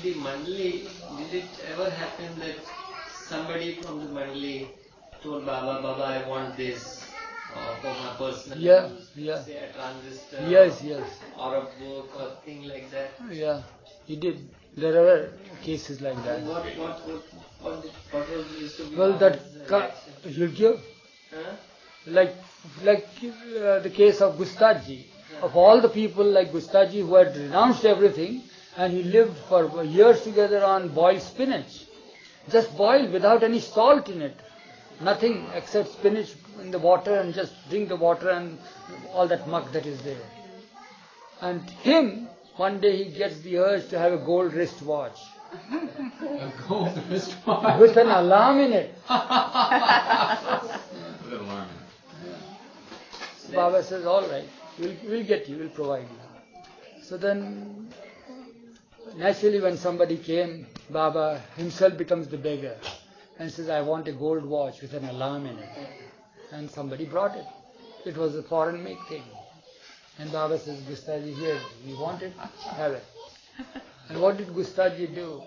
the Mandali, did it ever happen that somebody from the Mandali told Baba, Baba, I want this for my personal use, say a transistor or a book or thing like that? Yeah, he did. There are cases like that. What was used to be? Well, that you give? Like the case of Gustaji. Of all the people like Gustaji who had renounced everything and he lived for years together on boiled spinach. Just boiled without any salt in it. Nothing except spinach in the water and just drink the water and all that muck that is there. And him, one day he gets the urge to have a gold wristwatch. A gold wristwatch? With an alarm in it. With an alarm in it. So Baba says, all right, we'll get you, we'll provide you. So then, naturally when somebody came, Baba himself becomes the beggar and says, I want a gold watch with an alarm in it. And somebody brought it. It was a foreign made thing. And Baba says, Gustaji, here, you want it? Have it. And what did Gustaji do?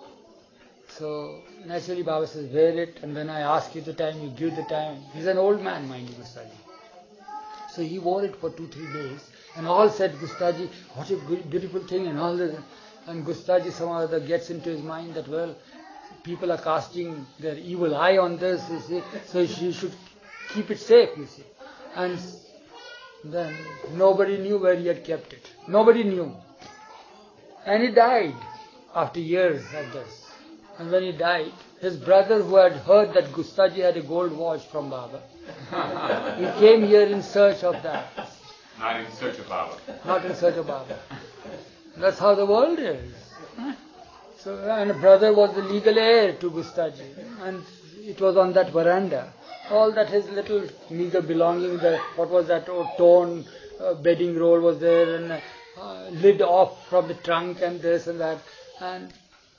So, naturally Baba says, wear it, and when I ask you the time, you give the time. He's an old man, mind you, Gustaji. So he wore it for 2-3 days, and all said, Gustaji, what a beautiful thing, and all this. And Gustaji somehow or other gets into his mind that, well, people are casting their evil eye on this, you see, so you should keep it safe, you see. And then nobody knew where he had kept it. Nobody knew. And he died after years of this. And when he died, his brother who had heard that Gustaji had a gold watch from Baba, he came here in search of that. Not in search of Baba. Not in search of Baba. That's how the world is. So, and a brother was the legal heir to Gustaji, and it was on that veranda. All that his little meager belongings, what was that torn bedding roll was there, and lid off from the trunk, and this and that, and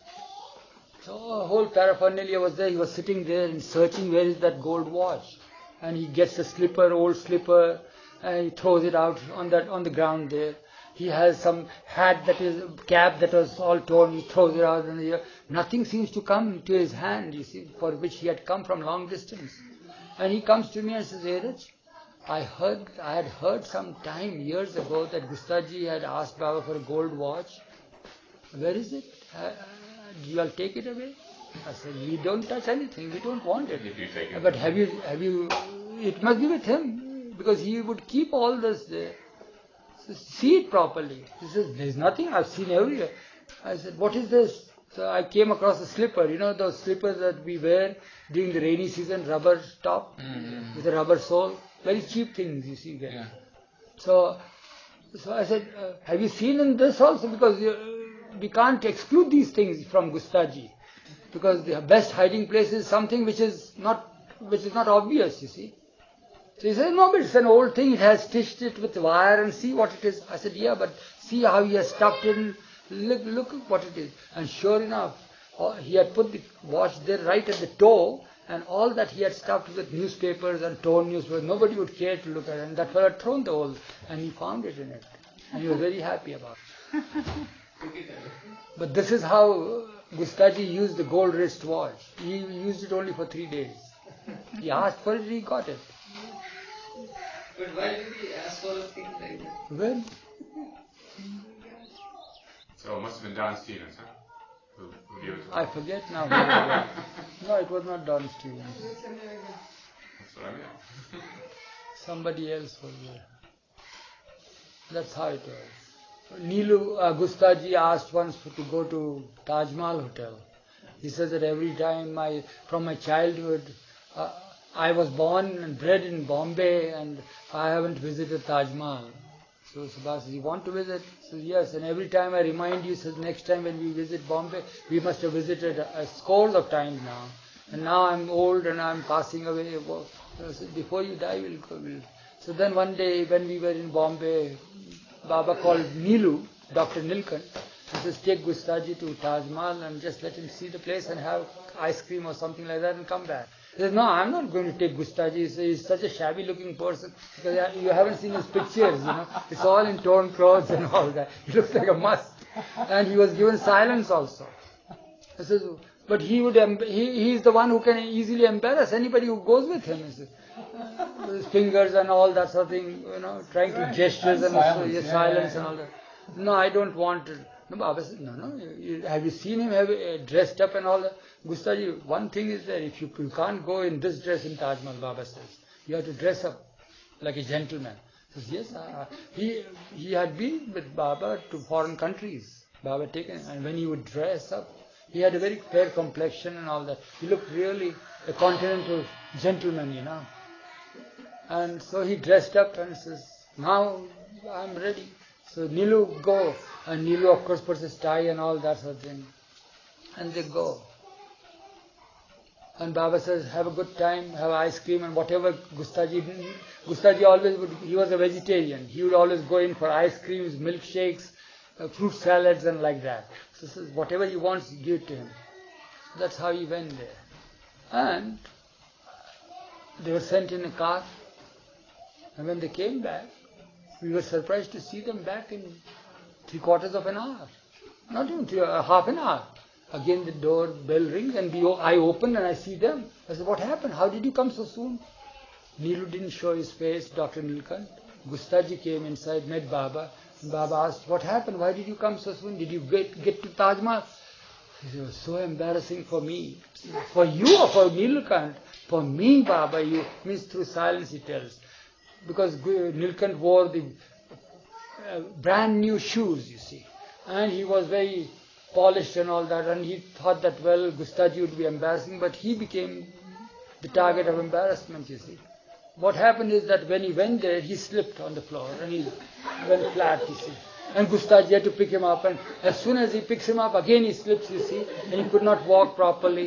so a whole paraphernalia was there. He was sitting there and searching where is that gold watch, and he gets a slipper, old slipper, and he throws it out on the ground there. He has some hat cap that was all torn, he throws it out in the air. Nothing seems to come to his hand, you see, for which he had come from long distance. And he comes to me and says, Eraj, I had heard some time, years ago, that Gustaji had asked Baba for a gold watch. Where is it? You will take it away? I said, we don't touch anything, we don't want it. If you take it. But have you, it must be with him, because he would keep all this there. See it properly. He says, there's nothing, I've seen everywhere. I said, what is this? So I came across a slipper, you know those slippers that we wear during the rainy season, rubber top, with a rubber sole. Very cheap things you see there. Yeah. So I said, have you seen in this also? Because we can't exclude these things from Gustaji. Because the best hiding place is something which is not obvious, you see. So he said, no, but it's an old thing, it has stitched it with wire and see what it is. I said, yeah, but see how he has stuffed it in, look at what it is. And sure enough, he had put the watch there right at the toe, and all that he had stuffed with newspapers and torn newspapers. Nobody would care to look at it, and that fellow had thrown the whole, and he found it in it. And he was very happy about it. But this is how Gustaji used the gold wristwatch. He used it only for 3 days. He asked for it, he got it. But why did he ask for a thing like that? When? So it must have been Don Stevens, huh? Who gave it to him? I forget now. No, it was not Don Stevens. That's what I meant. Somebody else was there. That's how it was. Neelu Gustaji asked once to go to Taj Mahal Hotel. He says that every time from my childhood, I was born and bred in Bombay and I haven't visited Taj Mahal. So Subhash says, you want to visit? So yes, and every time I remind you, says next time when we visit Bombay, we must have visited scores of times now. And now I'm old and I'm passing away. So before you die, we'll go. So then one day when we were in Bombay, Baba called Neelu, Dr. Nilkant, and says, take Gustaji to Taj Mahal and just let him see the place and have ice cream or something like that and come back. He says, no, I'm not going to take Gustaji. He's such a shabby looking person. Because you haven't seen his pictures, you know. It's all in torn clothes and all that. He looks like a must. And he was given silence also. He says, but he is the one who can easily embarrass anybody who goes with him. With his fingers and all that sort of thing, trying to gestures and silence and all that. No, I don't want it. No, Baba said, no. Have you seen him dressed up and all that? Gustaji, one thing is that if you can't go in this dress in Taj Mahal, Baba says. You have to dress up like a gentleman. He says, yes, he had been with Baba to foreign countries. Baba taken, and when he would dress up, he had a very fair complexion and all that. He looked really a continental gentleman, And so he dressed up and says, now I'm ready. So Nilu, go. And Nilu, of course, puts his tie and all that sort of thing. And they go. And Baba says, have a good time, have ice cream and whatever Gustaji always would, he was a vegetarian. He would always go in for ice creams, milkshakes, fruit salads and like that. So says, whatever he wants, give it to him. So that's how he went there. And they were sent in a car. And when they came back, we were surprised to see them back in 3/4 of an hour. Not even half an hour. Again the door bell rings and I open and I see them. I said, what happened? How did you come so soon? Nilu didn't show his face, Dr. Nilkant. Gustaji came inside, met Baba. And Baba asked, what happened? Why did you come so soon? Did you get to Taj Mahal? He said, it was so embarrassing for me. For you or for Nilkant? For me, Baba, you means through silence he tells. Because Nilkant wore the brand new shoes, you see. And he was very polished and all that, and he thought that, well, Gustaji would be embarrassing, but he became the target of embarrassment, you see. What happened is that when he went there, he slipped on the floor and he went flat, you see. And Gustaji had to pick him up, and as soon as he picks him up, again he slips, you see, and he could not walk properly.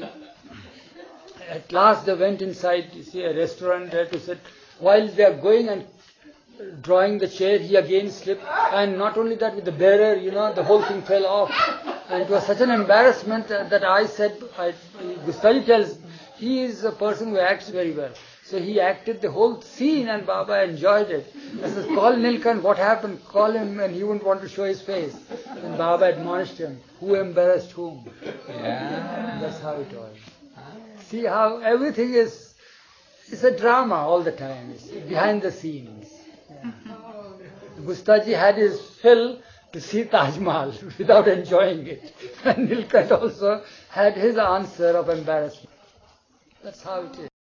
At last they went inside, you see, a restaurant there to sit. While they are going and drawing the chair, he again slipped, and not only that, with the bearer, the whole thing fell off. And it was such an embarrassment that I said, Gustaji tells, he is a person who acts very well. So he acted the whole scene and Baba enjoyed it. I said, call Nilkant, what happened? Call him, and he wouldn't want to show his face. And Baba admonished him, who embarrassed whom? Yeah. That's how it was. See how everything is, it's a drama all the time, behind the scenes. Yeah. Gustaji had his fill to see Taj Mahal without enjoying it. And Nilkant also had his answer of embarrassment. That's how it is.